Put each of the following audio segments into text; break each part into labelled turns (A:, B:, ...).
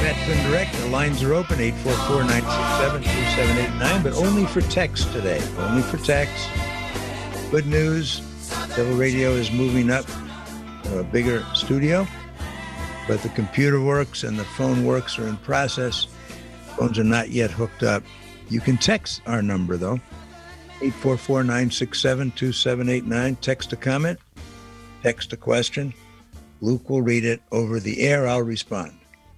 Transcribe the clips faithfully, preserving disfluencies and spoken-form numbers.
A: Pat Direct. The lines are open, eight four four, nine six seven, two seven eight nine, but only for text today. Only for text. Good news. Devil Radio is moving up to a bigger studio, but the computer works and the phone works are in process. Phones are not yet hooked up. You can text our number, though, eight four four, nine six seven, two seven eight nine. Text a comment, text a question. Luke will read it over the air. I'll respond.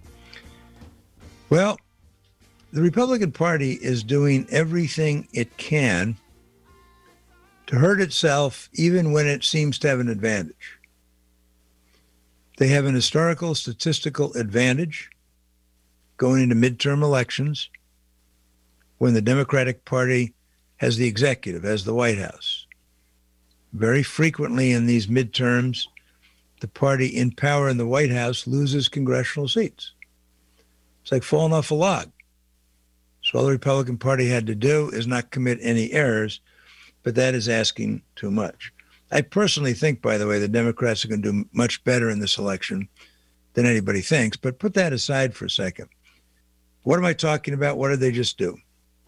A: Well, the Republican Party is doing everything it can to hurt itself, even when it seems to have an advantage. They have an historical statistical advantage going into midterm elections when the Democratic Party has the executive, has the White House. Very frequently in these midterms, the party in power in the White House loses congressional seats. It's like falling off a log. So all the Republican Party had to do is not commit any errors, but that is asking too much. I personally think, by the way, the Democrats are going to do much better in this election than anybody thinks, but put that aside for a second. What am I talking about? What did they just do?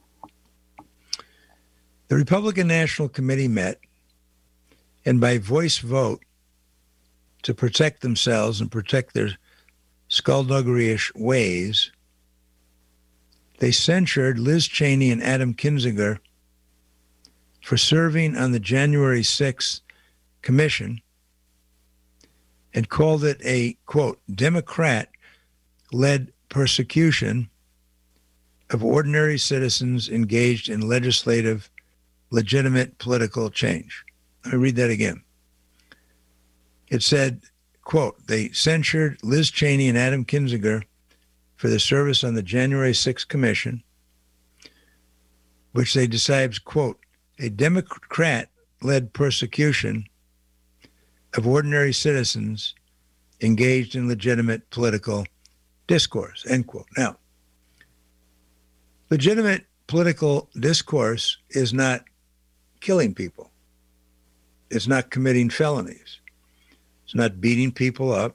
A: The Republican National Committee met, and by voice vote, to protect themselves and protect their skullduggery-ish ways, they censured Liz Cheney and Adam Kinzinger for serving on the January sixth commission and called it a, quote, Democrat-led persecution of ordinary citizens engaged in legislative, legitimate political change. Let me read that again. It said, quote, they censured Liz Cheney and Adam Kinzinger for their service on the January sixth commission, which they describes, quote, a Democrat-led persecution of ordinary citizens engaged in legitimate political discourse, end quote. Now, legitimate political discourse is not killing people. It's not committing felonies. It's not beating people up.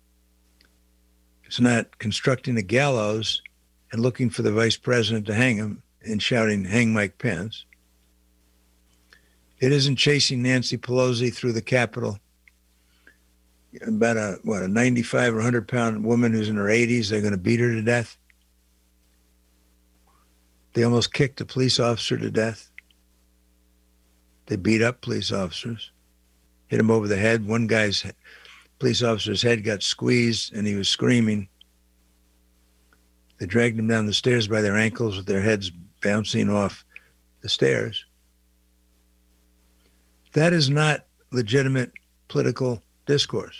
A: It's not constructing a gallows and looking for the vice president to hang him and shouting, hang Mike Pence. It isn't chasing Nancy Pelosi through the Capitol. About a, what, a ninety-five or one hundred pound woman who's in her eighties, they're going to beat her to death. They almost kicked a police officer to death. They beat up police officers, hit him over the head. One guy's police officer's head got squeezed and he was screaming. They dragged him down the stairs by their ankles with their heads bouncing off the stairs. That is not legitimate political discourse.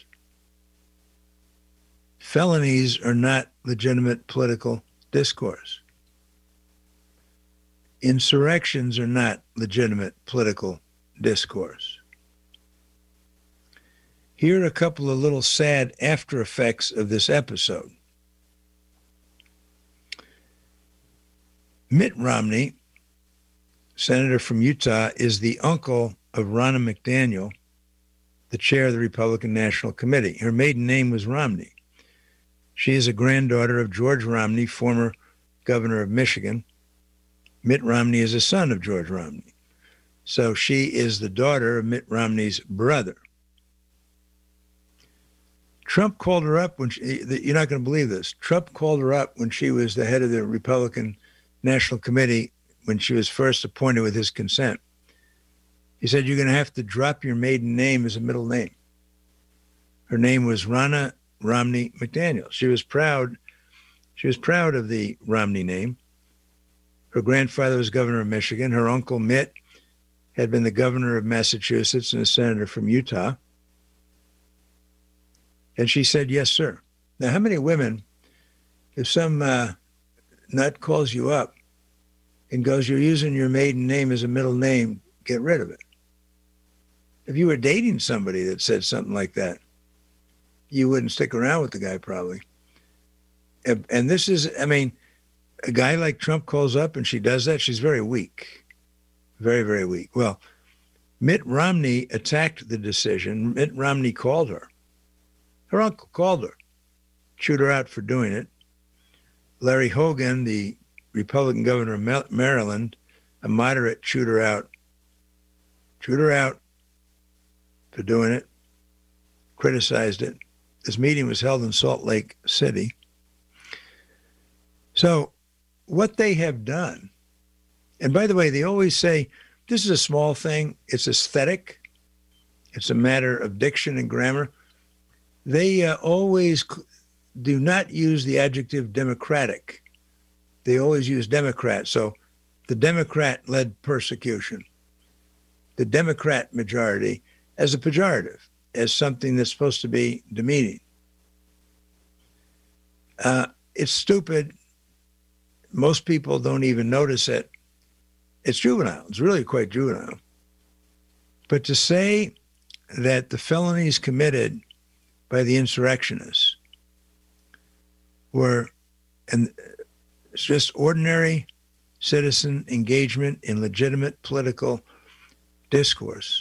A: Felonies are not legitimate political discourse. Insurrections are not legitimate political discourse. Here are a couple of little sad after effects of this episode. Mitt Romney, senator from Utah, is the uncle of Ronna McDaniel, the chair of the Republican National Committee. Her maiden name was Romney. She is a granddaughter of George Romney, former governor of Michigan. Mitt Romney is a son of George Romney. So she is the daughter of Mitt Romney's brother. Trump called her up when she, you're not going to believe this. Trump called her up when she was the head of the Republican National Committee when she was first appointed with his consent. He said, you're going to have to drop your maiden name as a middle name. Her name was Ronna Romney McDaniel. She was proud. She was proud of the Romney name. Her grandfather was governor of Michigan. Her uncle Mitt had been the governor of Massachusetts and a senator from Utah. And she said, yes, sir. Now, how many women, if some uh, nut calls you up and goes, you're using your maiden name as a middle name, get rid of it. If you were dating somebody that said something like that, you wouldn't stick around with the guy probably. And this is, I mean, a guy like Trump calls up and she does that, she's very weak. Very, very weak. Well, Mitt Romney attacked the decision. Mitt Romney called her. Her uncle called her, chewed her out for doing it. Larry Hogan, the Republican governor of Maryland, a moderate, chewed her out. Chewed her out for doing it, criticized it. This meeting was held in Salt Lake City. So what they have done, and by the way, they always say, this is a small thing. It's aesthetic. It's a matter of diction and grammar. They uh, always do not use the adjective democratic. They always use Democrat. So the Democrat-led persecution, the Democrat majority, as a pejorative, as something that's supposed to be demeaning. Uh, it's stupid. Most people don't even notice it. It's juvenile. It's really quite juvenile. But to say that the felonies committed by the insurrectionists were, and it's just ordinary citizen engagement in legitimate political discourse.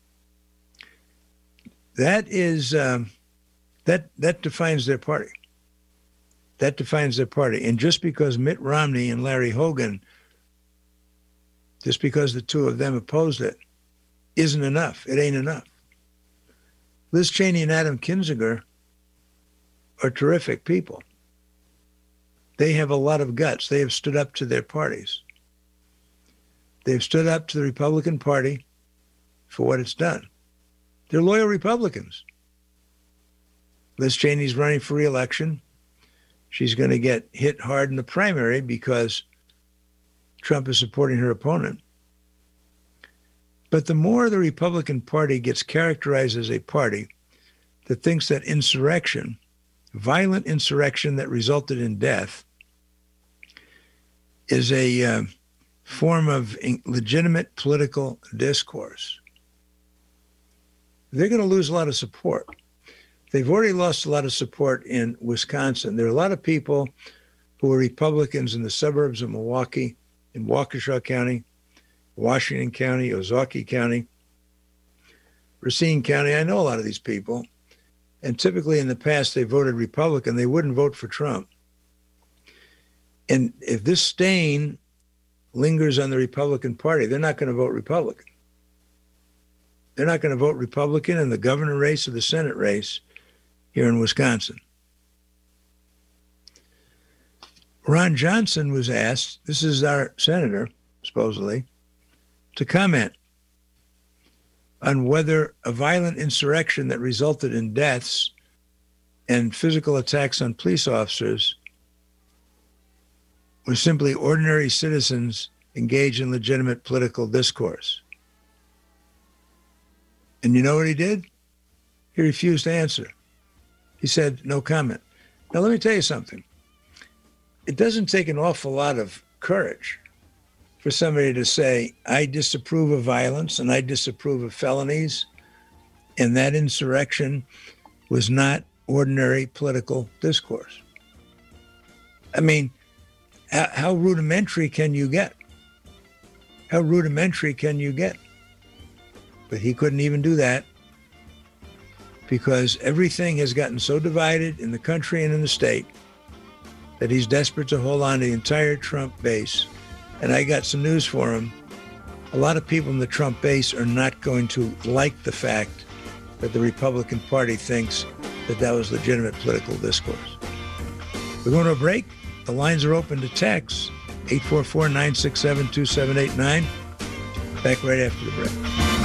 A: That is, um, that that defines their party. That defines their party. And just because Mitt Romney and Larry Hogan, just because the two of them opposed it, isn't enough. It ain't enough. Liz Cheney and Adam Kinzinger are terrific people. They have a lot of guts. They have stood up to their parties. They've stood up to the Republican Party for what it's done. They're loyal Republicans. Liz Cheney's running for re-election. She's going to get hit hard in the primary because Trump is supporting her opponent. But the more the Republican Party gets characterized as a party that thinks that insurrection, violent insurrection that resulted in death, is a uh, form of legitimate political discourse, they're going to lose a lot of support. They've already lost a lot of support in Wisconsin. There are a lot of people who are Republicans in the suburbs of Milwaukee, in Waukesha County, Washington County, Ozaukee County, Racine County. I know a lot of these people. And typically in the past, they voted Republican. They wouldn't vote for Trump. And if this stain lingers on the Republican Party, they're not going to vote Republican. They're not going to vote Republican in the governor race or the Senate race here in Wisconsin. Ron Johnson was asked, this is our senator, supposedly, to comment on whether a violent insurrection that resulted in deaths and physical attacks on police officers was simply ordinary citizens engaged in legitimate political discourse. And you know what he did? He refused to answer. He said, no comment. Now, let me tell you something. It doesn't take an awful lot of courage for somebody to say, I disapprove of violence and I disapprove of felonies, and that insurrection was not ordinary political discourse. I mean, how, how rudimentary can you get? How rudimentary can you get? But he couldn't even do that because everything has gotten so divided in the country and in the state that he's desperate to hold on to the entire Trump base. And I got some news for him. A lot of people in the Trump base are not going to like the fact that the Republican Party thinks that that was legitimate political discourse. We're going to a break. The lines are open to text, eight four four, nine six seven, two seven eight nine. Back right after the break.